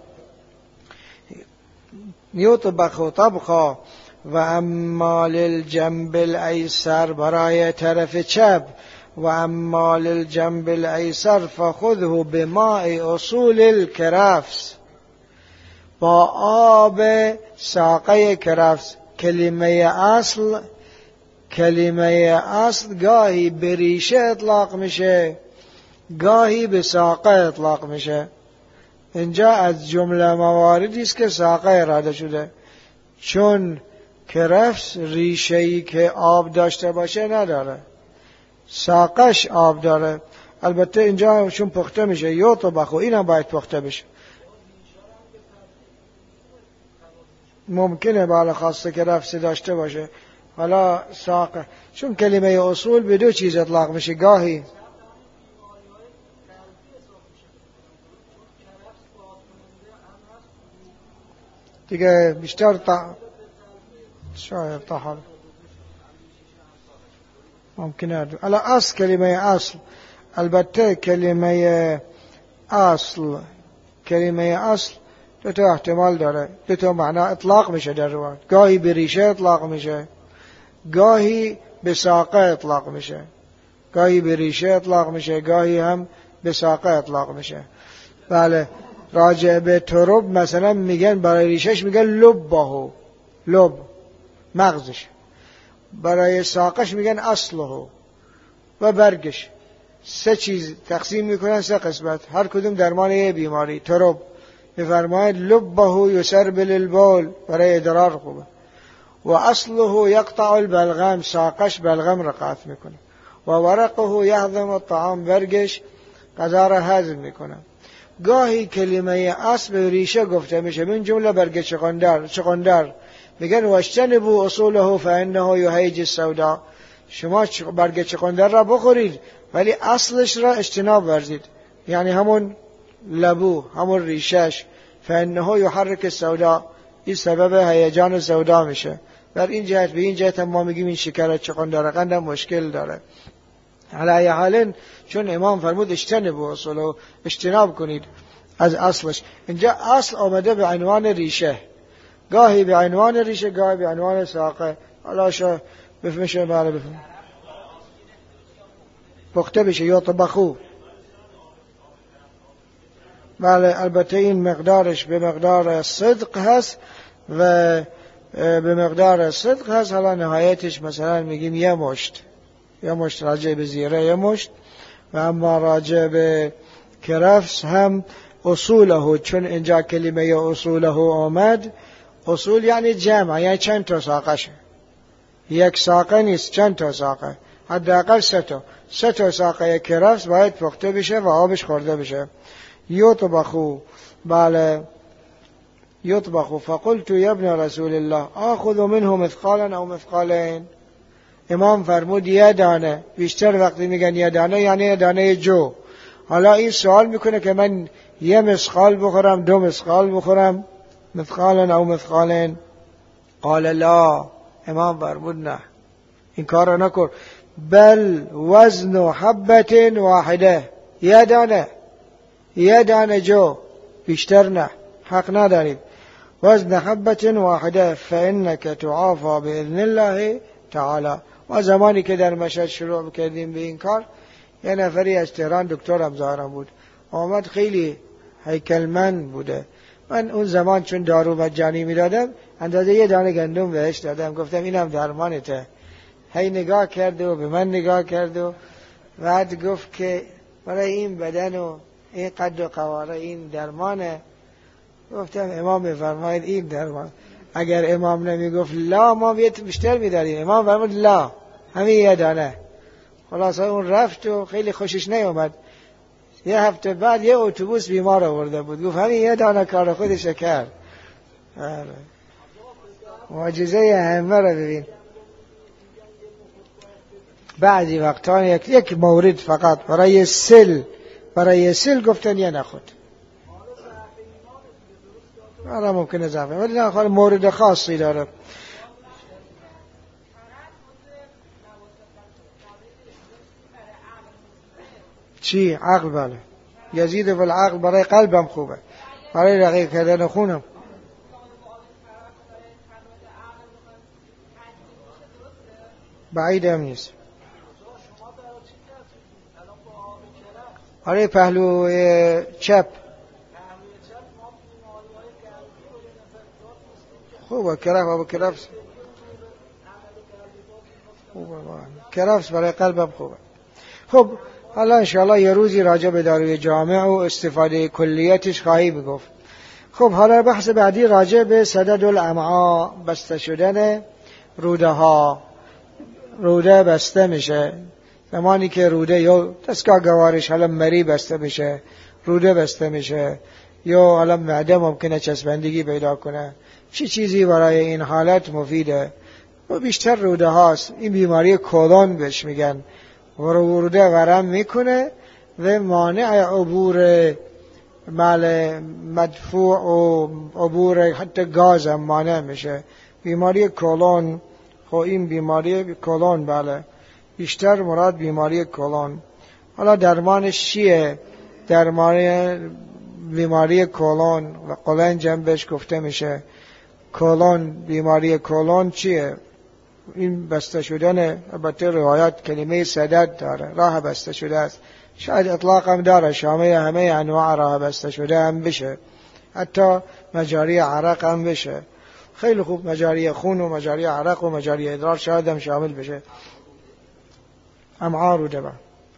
یطبخ و طبخا. و اما للجنب الایسر، برای طرف چپ، و اما للجنب الایسر فخذه بماء اصول الکرفس، با آب ساقه کرفس. کلمه اصل کلمه اصل گاهی به ریشه اطلاق میشه، گاهی به ساقه اطلاق میشه. اینجا از جمله مواردی است که ساقه اراده شده، چون کرفس ریشه‌ای که آب داشته باشه نداره، ساقش آب داره. البته اینجا چون پخته میشه یا طبخو، این هم باید پخته بشه. ممکنه بالا خواسته کرفس داشته باشه. حالا ساقه، چون کلمه اصول به دو چیز اطلاق میشه، گاهی دیگه بیشتر تا شاید طحال ممکنه. حالا اصل کلمه اصل، البته کلمه اصل کلمه اصل دو تا احتمال داره، دو تا معنا اطلاق میشه در روایت. گاهی به ریشه اطلاق میشه، گاهی به ساقه اطلاق میشه. گاهی به ریشه اطلاق میشه، گاهی هم به ساقه اطلاق میشه. بله، راجع به ترب مثلا میگن برای ریشش میگن لبهو، لب مغزش. برای ساقش میگن اصله و برگش. سه چیز تقسیم میکنن، سه قسمت، هر کدوم درمان یه بیماری. ترب میفرماید لبهو یسربل البول، برای ادرار خوبه. و اصله یقطع البلغم، ساقش بلغم را قطع میکنه. و ورقه یهضم الطعام، برگش غذا را هضم میکنه. گاهی کلمه اصل به ریشه گفته میشه، من جمله برگ چغندر. چغندر میگن واجتنبوا اصوله فانه یهیج السودا، شما برگ چغندر را بخورید ولی اصلش را اجتناب ورزید، یعنی همون لبو، همون ریشش. فانه یحرک السودا، این سبب هیجان سودا میشه. در این جهت به این جهت ما میگیم این شکر چغندر قند مشکل داره. علی حال چون امام فرمود اجتنبوا اصوله، اجتناب کنید از اصلش. اینجا اصل آمده به عنوان ریشه، گاهی به عنوان ریشه، گاهی به عنوان ساقه. حالا شو بفهمشه بله بفهم پخته بشه یا طبخو. بله، البته این مقدارش به مقدار صدق هست و به مقدار صدق هست. حالا نهایتش مثلا میگیم یه مشت، یه مشت راجع به زیره یه مشت. و اما راجع به کرفس هم اصوله، چون اینجا کلمه اصوله آمد، اصول یعنی جمع، یعنی چند تا ساقشه، یک ساقه نیست، چند تا ساقه، حداقل سه تا سه تا ساقه کرفس باید پخته بشه و آبش خورده بشه. یطبخو، بله یطبخو. فقلت یا ابن رسول الله آخذ منه مثقالا او مثقالین. امام فرمود یه دانه، بیشتر وقتی میگن یه دانه یعنی یه دانه جو. حالا این سوال میکنه که من یه مسقال بخورم، دو مسقال بخورم، مثقالا او مثقالین؟ قال لا، امام فرمود نه، این کار رو نکن. بل وزن حبت واحده، یه دانه، یه دانه جو، بیشتر نه، حق ندارید. وزن حبت واحده فانك تعافى باذن الله تعالی. و زمانی که در مشهد شروع کردیم به این کار، یه نفری از تهران، دکترم ظاهرا بود، آمد، خیلی هیکلمند بوده. من اون زمان چون دارو مجانی میدادم، اندازه یه دانه گندم بهش دادم، گفتم اینم درمانته. هی نگاه کرد و به من نگاه کرد و بعد گفت که برای این بدن و این قد و قواره این درمانه. گفتم امام میفرماید این درمان. اگر امام نمیگفت لا، ما بیشتر میدادیم. امام فرمود لا، همین یه دانه. خلاصه اون رفت و خیلی خوشش نیومد. یه هفته بعد یه اتوبوس بیمار آورده بود، گفت همین یه دانه کار خودش کرد. معجزه همه رو ببین. بعضی وقتا یک یک مورد فقط برای سل برای سل گفتن یه نخود، حالا ممکنه ضعفه، ولی نه، خالی مورد خاصی داره. چی؟ عقل. بله، یزید فی العقل، برای قلبم خوبه، برای رقیق کردن خونم. بعید هم نیست. آره پهلو چپ خوبه کرفس آب کرفس خوبه کرفس برای قلبم خوبه. خب حالا انشاءالله یه روزی راجع به داروی جامع و استفاده کلیتش خواهی بگفت. خب حالا بحث بعدی راجع به سدد الامعاء، بسته شدن روده ها. روده بسته میشه زمانی که روده یا دستگاه گوارش حالا مری بسته میشه، روده بسته میشه، یا حالا معده ممکنه چسبندگی پیدا کنه. چی چیزی برای این حالت مفیده؟ و بیشتر روده هاست. این بیماری کولون بهش میگن. روده ورم میکنه و مانع عبور مال مدفوع و عبور حتی گاز هم مانع میشه. بیماری کولون، خب این بیماری کولون بله بیشتر مراد بیماری کولون. حالا درمانش چیه؟ درمان بیماری کولون و قولنج هم بهش گفته میشه. کولون، بیماری کولون چیه؟ این بسته شدن، البته روایات کلمه سدد داره، راه بسته شده است. شاید اطلاق هم داره، شامل همه انواع راه بسته شده هم بشه، حتی مجاری عرق هم بشه. خیلی خوب، مجاری خون و مجاری عرق و مجاری ادرار شاید هم شامل بشه. امعاء روده با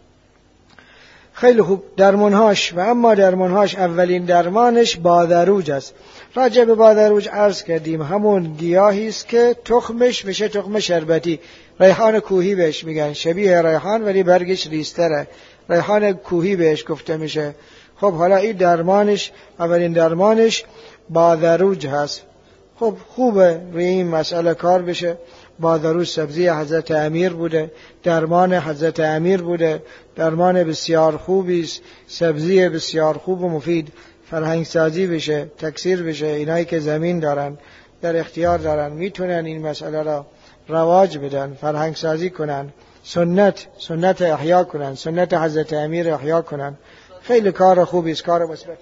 خیلی خوب. درمانهاش و اما درمانهاش اولین درمانش بادروج است. راجع به بادروج عرض کردیم همون گیاهی است که تخمش میشه تخم شربتی. ریحان کوهی بهش میگن، شبیه ریحان ولی برگش ریستره. ریحان کوهی بهش گفته میشه. خب حالا این درمانش، اولین درمانش بادروج هست. خب خوبه روی این مسئله کار بشه. بادروج سبزی حضرت امیر بوده، درمان حضرت امیر بوده، درمان بسیار خوبی است، سبزی بسیار خوب و مفید. فرهنگ سازی بشه، تکثیر بشه. اینایی که زمین دارن در اختیار دارن میتونن این مسئله را رواج بدن، فرهنگ سازی کنن، سنت سنت احیا کنن، سنت حضرت امیر احیا کنن. خیلی کار خوبی است، کار مثبت.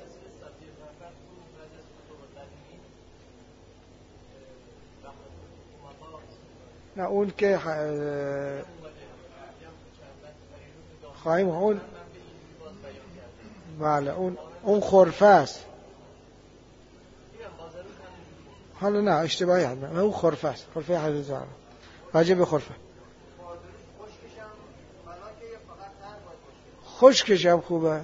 نه اون که خواهیم اون بله اون اون خرفه است. حالا نه اشتباهی هم اون خرفه است، خرفه حضرت زهرا. راجع به خرفه خشکش هم خوبه،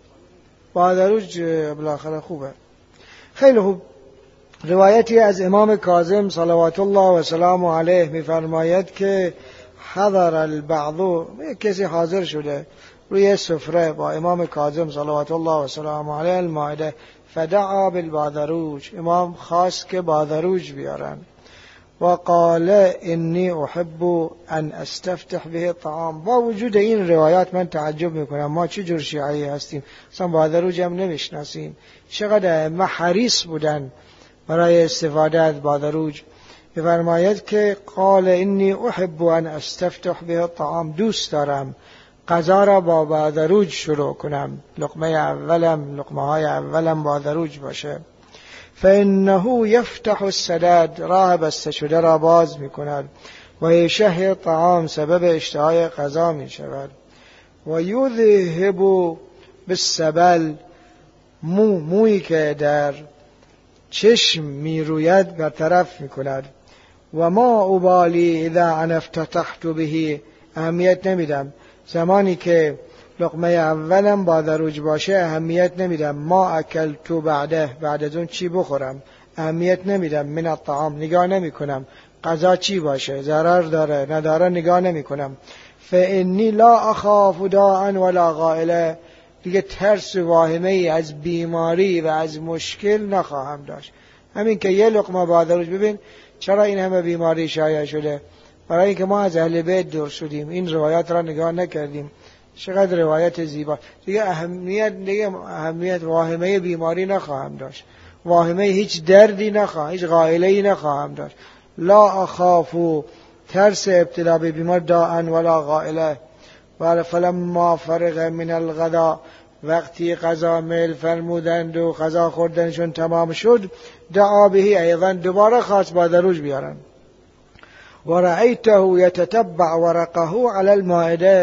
بادروج بالاخره خوبه. خیلی خوب. روایتی از امام کاظم صلوات الله و سلام علیه می‌فرماید که حضر البعض، کسی حاضر شده روی سفره با امام کاظم صلوات الله و سلام علیه المائده، فدعا بالبادروج، امام خواست که بادروج بیارن و قال انی احب ان استفتح به طعام. با وجود این روایات من تعجب میکنم، ما چه جور شیعی هستیم اصلا بادروج هم نمیشناسیم. چقدر ما حریص بودن برای استفاده از بادروج. می‌فرماید که قال انی احب ان استفتح به طعام، دوست دارم غذا را با بادروج شروع کنم، لقمه اولم لقمه های اولم بادروج باشه. فانه یفتح السداد، راه بسته شده را باز میکند. و یشهی طعام، سبب اشتهای غذا میشود. و یذهب بالسبل، مو مویی که در چشم میروید برطرف میکند. و ما ابالی اذا انا افتتحت به، اهمیت نمیدم زمانی که لقمه اولم بادروج باشه، اهمیت نمیدم. ما اکلت بعده، بعد از اون چی بخورم اهمیت نمیدم. من الطعام، نگاه نمی کنم غذا چی باشه، ضرر داره نداره نگاه نمی کنم. فانی لا اخاف داعا ولا غائله، دیگه ترس و واهمه ای از بیماری و از مشکل نخواهم داشت. همین که یه لقمه بادروج، ببین چرا این همه بیماری شایع شده؟ برای اینکه ما از اهل بیت دور شدیم، این روایات را نگاه نکردیم. چقدر روایت زیبا. دیگه اهمیت دیگه اهمیت واهمه بیماری نخواهم داشت، واهمه هیچ دردی نخواهم، هیچ غائله‌ای نخواهم داشت. لا اخاف، ترس ابتلا به بیمار، داعا ولا غائله. و فلما فرغ من الغداء، وقتی غذا میل فرمودند و غذا خوردنشون تمام شد، دعا به ایضا، دوباره خواست بادروج بیارن. و رأیته یتتبع ورقه علی المائده،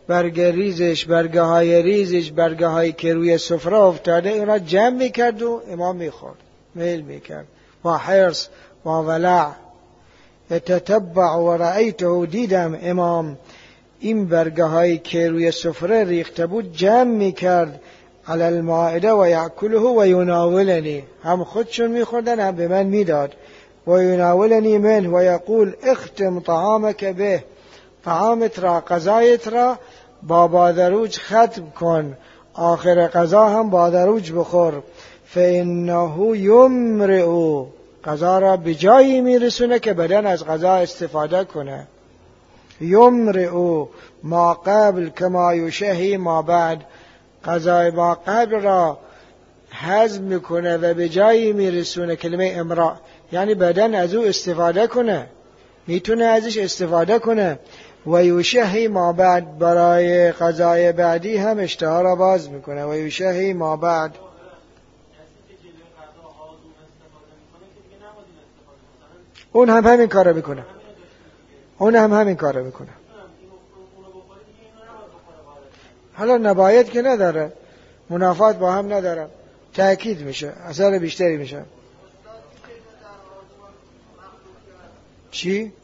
برگه ریزش، برگه های ریزش، برگه هایی که روی سفره افتاده اونا جمع میکرد و امام میخورد، میل میکرد با حرص با ولع. تتبع و رأیته، دیدم امام این برگه هایی که روی سفره ریخته بود جمع میکرد علی المائده و یأکله و یناولنی، هم خودشون میخوردن هم به من میداد. و یناولنی منه و یقول اختم طعامک به، طعامت را غذایت را با بادروج ختم کن، آخر غذا هم بادروج بخور. فانه یمرئ، غذا را به جایی میرسونه که بدن از غذا استفاده کنه. یمرئ ما قبل کما یشهی ما بعد، غذای ما قبل را هضم میکنه و به جایی میرسونه. کلمه امرا یعنی بدن از او استفاده کنه، میتونه ازش استفاده کنه. و یشهی ما بعد، برای غذای بعدی هم اشتها را باز میکنه. و یشهی ما بعد، اون هم همین کارو میکنه، اون هم همین کارو میکنه. حالا نباید که نداره، منافات با هم نداره، تأکید میشه، اثر بیشتری میشه. چی؟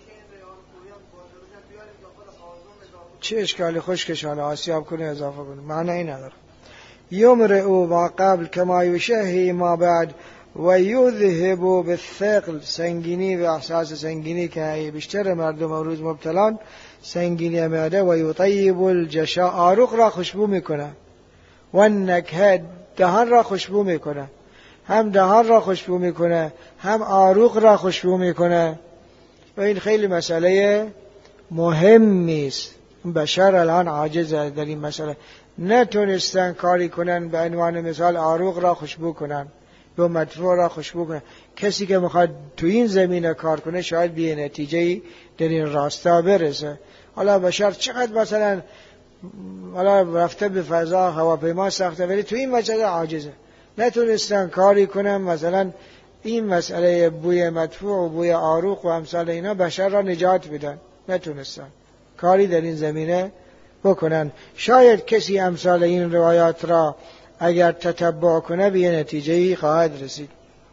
چه اشکالی خشکش حالا آسیاب کنه اضافه کنه، معنی نداره. یمرئ ما قبل کما یشهی ما بعد و یذهب بالثقل، سنگینی و احساس سنگینی که بیشتر مردم امروز مبتلان، سنگینی معده. و یطیب الجشا، آروق را خوشبو میکنه. و نکهد، دهان را خوشبو میکنه، هم دهان را خوشبو میکنه هم آروق را خوشبو میکنه. و این خیلی مسئله مهمی است. بشر الان عاجزه در این مسئله، نتونستن کاری کنن به عنوان مثال آروق را خوشبو کنن یا مدفوع را خوشبو کنن. کسی که میخواد تو این زمینه کار کنه شاید به نتیجه در این راستا برسه. حالا بشر چقدر مثلا حالا رفته به فضا، هواپیما ساخته، ولی تو این مسئله عاجزه، نتونستن کاری کنن مثلا این مسئله بوی مدفوع و بوی آروق و امثال اینا بشر را نجات بدن، نتونستن کاری در این زمینه بکنن. شاید کسی امثال این روایات را اگر تتبع کنه به نتیجه‌ای خواهد رسید.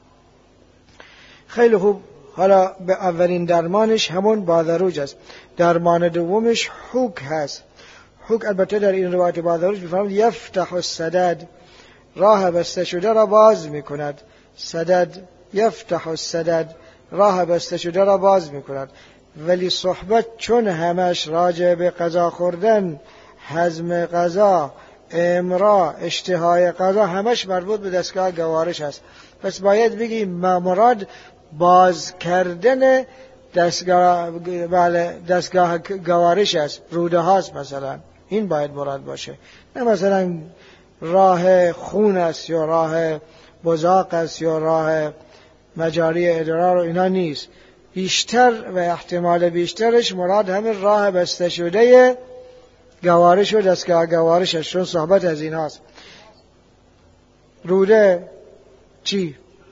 خیلی خوب. حالا به اولین درمانش همون بادروج است. درمان دومش حوک هست. حوک البته در این روایت بادروج می‌فرماید یفتح السدد، راه بسته شده را باز می‌کند. سدد یفتح السدد، راه بسته شده را باز می‌کند. ولی صحبت چون همش راجع به غذا خوردن، هضم غذا، امرا، اشتهای غذا، همش مربوط به دستگاه گوارش است. پس باید بگیم مراد باز کردن دستگاه بله دستگاه گوارش است، روده هاست مثلا، این باید مراد باشه، نه مثلا راه خون است یا راه بزاق است یا راه مجاری ادرار و اینا نیست. بیشتر و احتمال بیشترش مراد همین راه بسته شده گوارش و دستگاه گوارش است، چون صحبت از این هاست. روده چی؟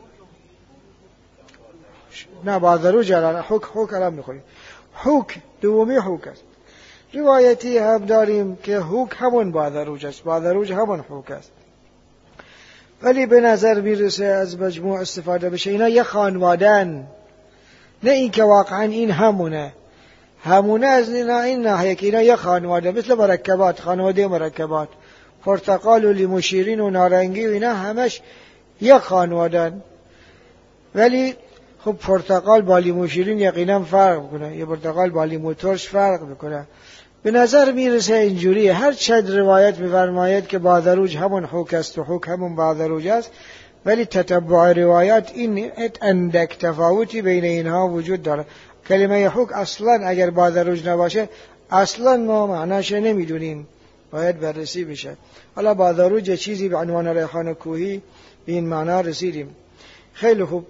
نه بادروج الان حوک حوک الان میخوریم. حوک دومی حوک است. روایتی هم داریم که حوک همون بادروج است، بادروج همون حوک است، ولی به نظر میرسه از مجموع استفاده بشه اینا یه خانوادن، نه این که واقعا این همونه همونه از اینا این ناحیه که اینا یه خانواده، مثل مرکبات، خانواده مرکبات، پرتقال و لیمو شیرین و نارنگی و اینا همش یه خانوادن. ولی خب پرتقال با لیمو شیرین یقینا فرق میکنه، یه پرتقال با لیمو ترش فرق میکنه. به نظر میرسه اینجوریه. هر چند روایت میفرماید که بادروج همون حوک است و حوک همون بادروج است، ولی تتبع روایات این اندک تفاوتی بین اینها وجود داره. کلمه حوک اصلا اگر بادروج نباشه اصلا ما معناش نمیدونیم، باید بررسی بشه. حالا بادروج چیزی به عنوان ریحان کوهی به این معنا رسیدیم. خیلی خوب.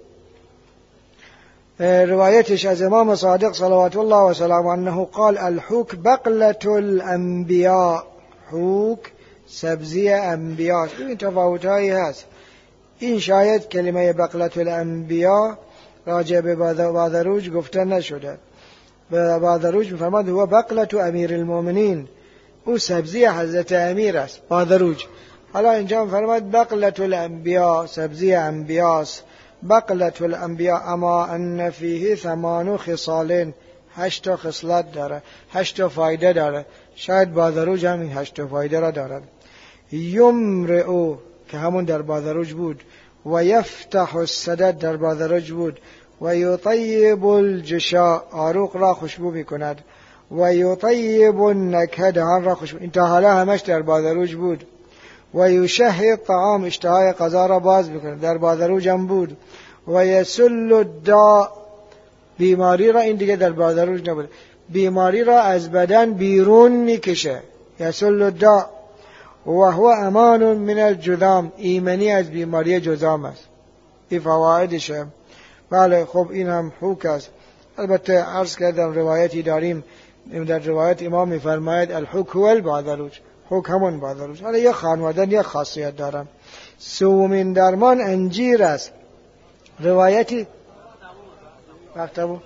روایتش از امام صادق صلوات الله و سلامه انه قال الحوک بقلة الانبیاء، حوک سبزی انبیاء. این تفاوتایی هست. این شاید کلمه بقلة الانبیاء راجع به بادروج گفته نشده. به بادروج میفرماد هو بقلة امیر المؤمنین، او سبزی حضرت امیر است، بادروج. حالا اینجا فرماید بقلة الانبیاء، سبزی انبیاست. بقلة الانبیاء اما ان فیه ثمان خصال، هشت خصلت داره، هشت فایده داره. شاید بادروج هم این هشت فایده را دارد. یمرئ که همون در بادروج بود، و یفتح الصدد در بادروج بود، و یطیب الجشا عروق را خوشبو میکند، و یطیب النکه دهان را خوشبو. این تا حالا همش در بادروج بود. و یشهی طعام اشتهای غذا را باز میکند، در بادروج هم بود. و یسل الداء بیماری را، این دیگه در بادروج نبود، بیماری را از بدن بیرون میکشه. یسل الداء و هو امان من الجذام، ایمنی از بیماری جذام است. این فوایدشه. بله خب این هم حوک است. البته عرض کردم روایتی داریم، در روایت امام میفرماید الحوک هو البادروج، حوک همون بادروج. حالا یه خانوادن یه خاصیت دارم. سومین درمان انجیر است. روایتی وقت بود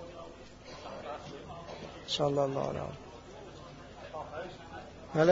صلی الله علیه بله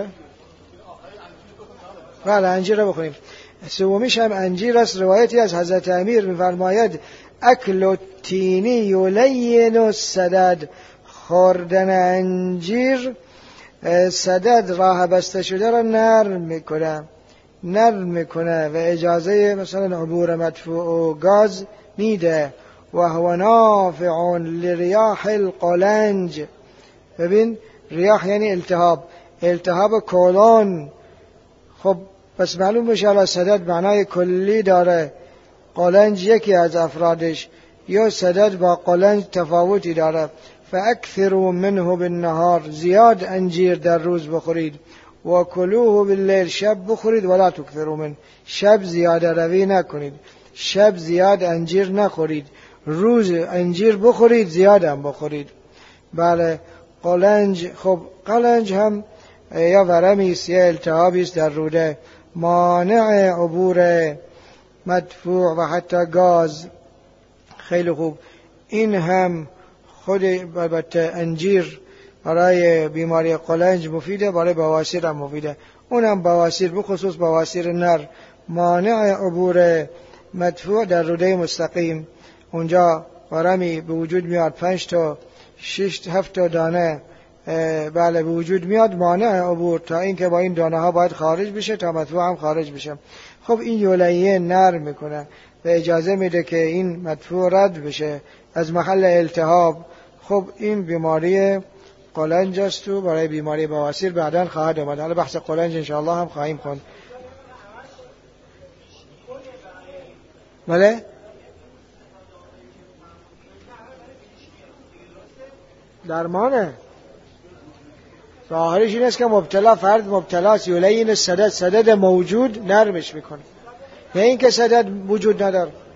بله انجیر رو بخونیم. سومیش هم انجیر است. روایتی از حضرت امیر میفرماید اکل التینی یلین السدد، خوردن انجیر سدد راه بسته شده را نرم میکنه، نرم میکنه و اجازه مثلا عبور مدفوع و گاز میده. و هو نافع لریاح القلنج. ببین ریاح یعنی التهاب، التهاب کولون. خب پس معلوم میشه سدد معنای کلی داره، قلنج یکی از افرادش، یا سدد با قلنج تفاوتی داره. فاکثروا منه بالنهار، زیاد انجیر در روز بخورید. و کلوه باللیل، شب بخورید. ولا تکثروا منه، شب زیاده روی نکنید، شب زیاد انجیر نخورید، روز انجیر بخورید، زیاد هم بخورید. بله قلنج، خب قلنج هم یا ورمی است یا التهابی است در روده، مانع عبور مدفوع و حتی گاز. خیلی خوب. این هم خود البته انجیر برای بیماری قلنج مفیده، برای بواسیر هم مفیده. اونم بواسیر، بخصوص بواسیر نر، مانع عبور مدفوع در روده مستقیم. اونجا ورمی به وجود میاد، پنج تا شش هفت تا دانه بله به وجود میاد، مانع عبور، تا اینکه با این دانه ها باید خارج بشه تا مدفوع هم خارج بشه. خب این یولیه نرم میکنه و اجازه میده که این مدفوع رد بشه از محل التهاب. خب این بیماری قلنج است و برای بیماری بواسیر بعداً خواهد آمد. حالا بحث قلنج انشاءالله هم خواهیم خوند. بله درمانه ظاهرش این است که مبتلا فرد مبتلاست، یولین سدد، سدد موجود نرمش میکنه، نه اینکه سدد وجود نداره.